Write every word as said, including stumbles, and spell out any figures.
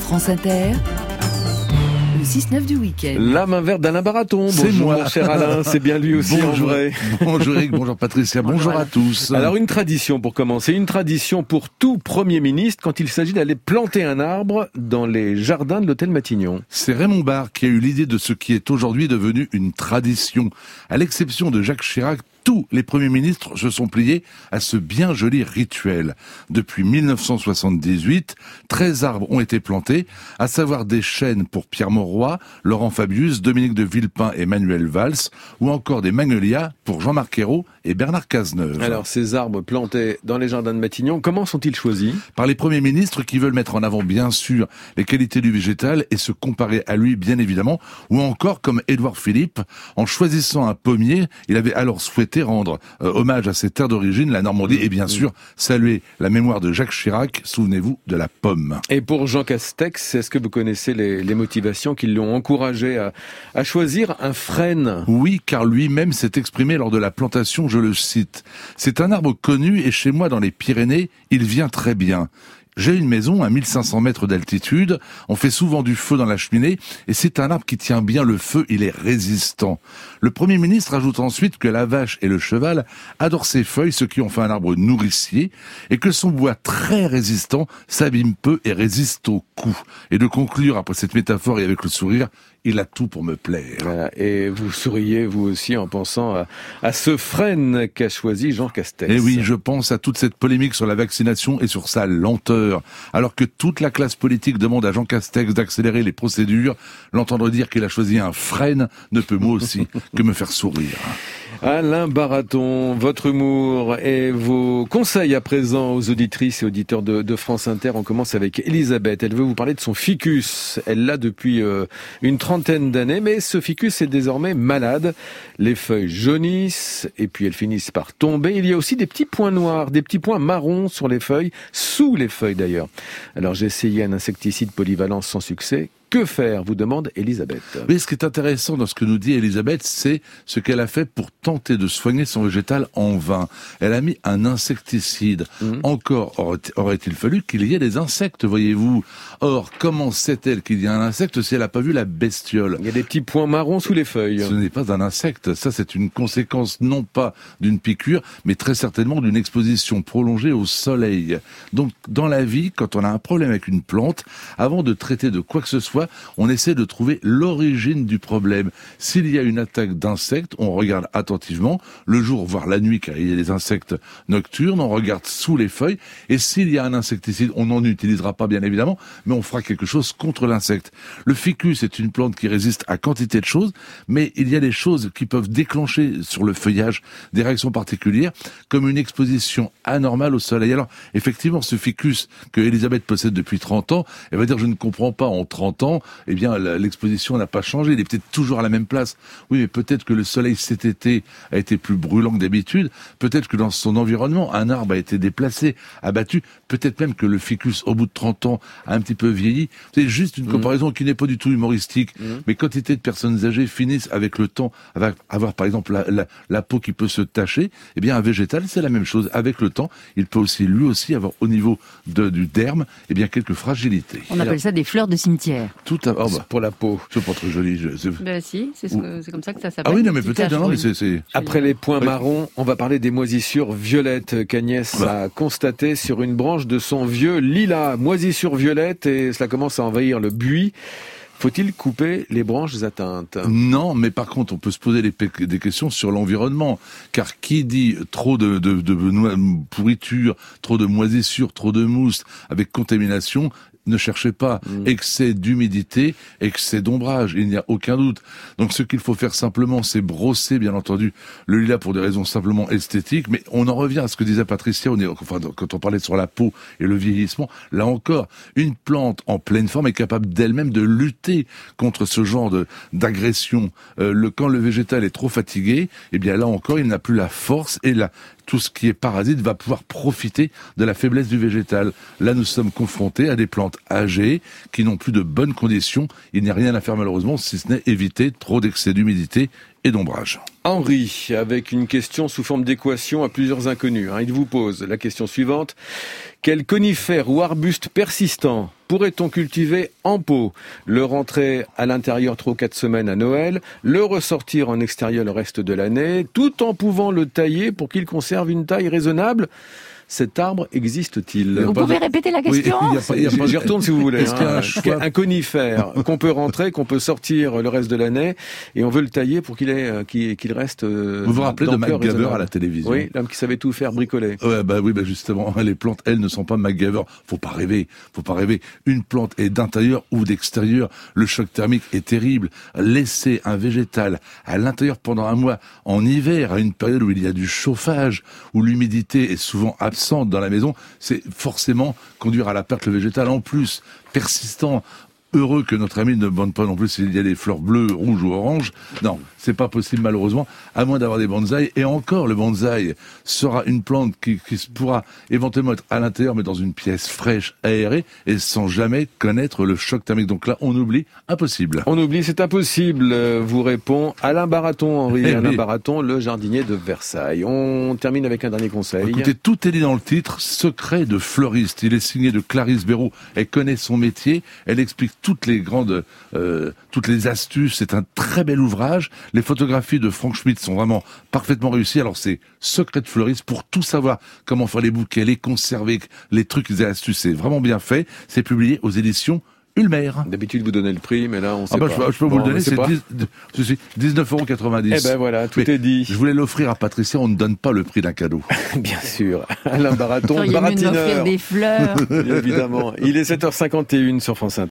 France Inter, le six neuf du week-end. La main verte d'Alain Baraton. C'est bonjour, moi. Mon cher Alain, c'est bien lui aussi bonjour, en vrai. Bonjour Eric, bonjour Patricia, bonjour, bonjour à tous. Alors une tradition pour commencer, une tradition pour tout Premier ministre quand il s'agit d'aller planter un arbre dans les jardins de l'hôtel Matignon. C'est Raymond Barre qui a eu l'idée de ce qui est aujourd'hui devenu une tradition. À l'exception de Jacques Chirac, tous les premiers ministres se sont pliés à ce bien joli rituel. Depuis mille neuf cent soixante-dix-huit, treize arbres ont été plantés, à savoir des chênes pour Pierre Mauroy, Laurent Fabius, Dominique de Villepin et Manuel Valls, ou encore des magnolias pour Jean-Marc Ayrault et Bernard Cazeneuve. Alors ces arbres plantés dans les jardins de Matignon, comment sont-ils choisis ? Par les premiers ministres qui veulent mettre en avant bien sûr les qualités du végétal et se comparer à lui bien évidemment, ou encore comme Édouard Philippe, en choisissant un pommier, il avait alors souhaité rendre euh, hommage à ses terres d'origine, la Normandie, et bien sûr saluer la mémoire de Jacques Chirac, souvenez-vous de la pomme. Et pour Jean Castex, est-ce que vous connaissez les, les motivations qui l'ont encouragé à, à choisir un frêne ? Oui, car lui-même s'est exprimé lors de la plantation, je le cite. C'est un arbre connu et chez moi dans les Pyrénées, il vient très bien. J'ai une maison à mille cinq cents mètres d'altitude, on fait souvent du feu dans la cheminée, et c'est un arbre qui tient bien le feu, il est résistant. Le Premier ministre ajoute ensuite que la vache et le cheval adorent ses feuilles, ce qui en fait un arbre nourricier, et que son bois très résistant s'abîme peu et résiste aux coups. Et de conclure, après cette métaphore et avec le sourire, il a tout pour me plaire. Voilà. Et vous souriez vous aussi en pensant à, à ce frêne qu'a choisi Jean Castex. Et oui, je pense à toute cette polémique sur la vaccination et sur sa lenteur. Alors que toute la classe politique demande à Jean Castex d'accélérer les procédures, l'entendre dire qu'il a choisi un frêne ne peut moi aussi que me faire sourire. Alain Baraton, votre humour et vos conseils à présent aux auditrices et auditeurs de, de France Inter. On commence avec Elisabeth. Elle veut vous parler de son ficus. Elle l'a depuis euh, une trentaine d'années, mais ce ficus est désormais malade. Les feuilles jaunissent et puis elles finissent par tomber. Il y a aussi des petits points noirs, des petits points marrons sur les feuilles, sous les feuilles d'ailleurs. Alors j'ai essayé un insecticide polyvalent sans succès. Que faire, vous demande Elisabeth. Mais ce qui est intéressant dans ce que nous dit Elisabeth, c'est ce qu'elle a fait pour tenter de soigner son végétal en vain. Elle a mis un insecticide. Mmh. Encore aurait-il fallu qu'il y ait des insectes, voyez-vous. Or, comment sait-elle qu'il y a un insecte si elle n'a pas vu la bestiole ? Il y a des petits points marrons sous les feuilles. Ce n'est pas un insecte. Ça, c'est une conséquence non pas d'une piqûre, mais très certainement d'une exposition prolongée au soleil. Donc, dans la vie, quand on a un problème avec une plante, avant de traiter de quoi que ce soit, on essaie de trouver l'origine du problème. S'il y a une attaque d'insectes, on regarde attentivement, le jour, voire la nuit, car il y a des insectes nocturnes, on regarde sous les feuilles, et s'il y a un insecticide, on n'en utilisera pas bien évidemment, mais on fera quelque chose contre l'insecte. Le ficus est une plante qui résiste à quantité de choses, mais il y a des choses qui peuvent déclencher sur le feuillage des réactions particulières, comme une exposition anormale au soleil. Alors, effectivement, ce ficus que Elisabeth possède depuis trente ans, elle va dire, je ne comprends pas, en trente ans, eh bien, l'exposition n'a pas changé. Il est peut-être toujours à la même place. Oui, mais peut-être que le soleil cet été a été plus brûlant que d'habitude. Peut-être que dans son environnement, un arbre a été déplacé, abattu. Peut-être même que le ficus, au bout de trente ans, a un petit peu vieilli. C'est juste une mmh. comparaison qui n'est pas du tout humoristique. Mmh. Mais quantité de personnes âgées finissent avec le temps, avec avoir par exemple la, la, la peau qui peut se tacher. Eh bien, un végétal, c'est la même chose. Avec le temps, il peut aussi, lui aussi, avoir au niveau de, du derme, eh bien, quelques fragilités. On appelle Alors, ça des fleurs de cimetière. Tout à, oh bah, pour la peau. C'est pas très joli. Je, c'est... Ben si, c'est, ce que, c'est comme ça que ça s'appelle. Ah oui, non, mais peut-être, non, mais c'est, c'est... Après les points marrons, on va parler des moisissures violettes qu'Agnès bah. a constatées sur une branche de son vieux lilas. Moisissures violettes et cela commence à envahir le buis. Faut-il couper les branches atteintes ? Non, mais par contre, on peut se poser des, des questions sur l'environnement. Car qui dit trop de, de, de, de pourriture, trop de moisissures, trop de mousse avec contamination, ne cherchez pas mmh. excès d'humidité, excès d'ombrage, il n'y a aucun doute. Donc ce qu'il faut faire simplement, c'est brosser, bien entendu, le lilas pour des raisons simplement esthétiques, mais on en revient à ce que disait Patricia, on est, enfin, quand on parlait sur la peau et le vieillissement, là encore, une plante en pleine forme est capable d'elle-même de lutter contre ce genre de, d'agression. Euh, le, quand le végétal est trop fatigué, eh bien là encore, il n'a plus la force et la, tout ce qui est parasite va pouvoir profiter de la faiblesse du végétal. Là, nous sommes confrontés à des plantes âgées qui n'ont plus de bonnes conditions. Il n'y a rien à faire malheureusement, si ce n'est éviter trop d'excès d'humidité et d'ombrage. Henri, avec une question sous forme d'équation à plusieurs inconnus. Il vous pose la question suivante. Quel conifère ou arbuste persistant pourrait-on cultiver en pot? Le rentrer à l'intérieur trois ou quatre semaines à Noël, le ressortir en extérieur le reste de l'année, tout en pouvant le tailler pour qu'il conserve une taille raisonnable? Cet arbre existe-t-il? Vous pouvez répéter la question? Oui, y a pas- y a pas- J'y retourne si vous voulez. Est-ce qu'il y a un hein. choix Un conifère qu'on peut rentrer, qu'on peut sortir le reste de l'année, et on veut le tailler pour qu'il ait, qu'il, qu'il reste. euh, Vous vous rappelez de d'ampleur MacGyver raisonnable. à la télévision? Oui, l'homme qui savait tout faire bricoler. Ouais, bah oui, bah justement, les plantes, elles ne sont pas MacGyver. Faut pas rêver, faut pas rêver. Une plante est d'intérieur ou d'extérieur. Le choc thermique est terrible. Laisser un végétal à l'intérieur pendant un mois, en hiver, à une période où il y a du chauffage, où l'humidité est souvent absente dans la maison, c'est forcément conduire à la perte le végétal. En plus, persistant, heureux que notre ami ne bande pas non plus s'il y a des fleurs bleues, rouges ou oranges. Non, c'est pas possible malheureusement, à moins d'avoir des bonsaïs. Et encore, le bonsaï sera une plante qui, qui pourra éventuellement être à l'intérieur, mais dans une pièce fraîche, aérée, et sans jamais connaître le choc thermique. Donc là, on oublie, impossible. On oublie, c'est impossible, euh, vous répond Alain Baraton, Henri. Eh Alain oui. Baraton, le jardinier de Versailles. On termine avec un dernier conseil. Écoutez, tout est dit dans le titre, Secret de fleuriste. Il est signé de Clarisse Béraud. Elle connaît son métier, elle explique toutes les grandes, euh, toutes les astuces. C'est un très bel ouvrage. Les photographies de Franck Schmitt sont vraiment parfaitement réussies. Alors c'est Secret de fleuriste pour tout savoir, comment faire les bouquets, les conserver, les trucs et astuces. C'est vraiment bien fait. C'est publié aux éditions Ulmer. D'habitude, vous donnez le prix, mais là, on sait Ah bah, pas. je, peux- je peux vous Bon, le donner, on sait c'est pas. dix- ceci, dix-neuf euros quatre-vingt-dix. Eh ben voilà, tout Mais est dit. Je voulais l'offrir à Patricia, on ne donne pas le prix d'un cadeau. Bien sûr. Alain Baraton, Vous auriez mieux de m'offrir baratineur. des fleurs. Évidemment. Il est sept heures cinquante et une sur France Inter.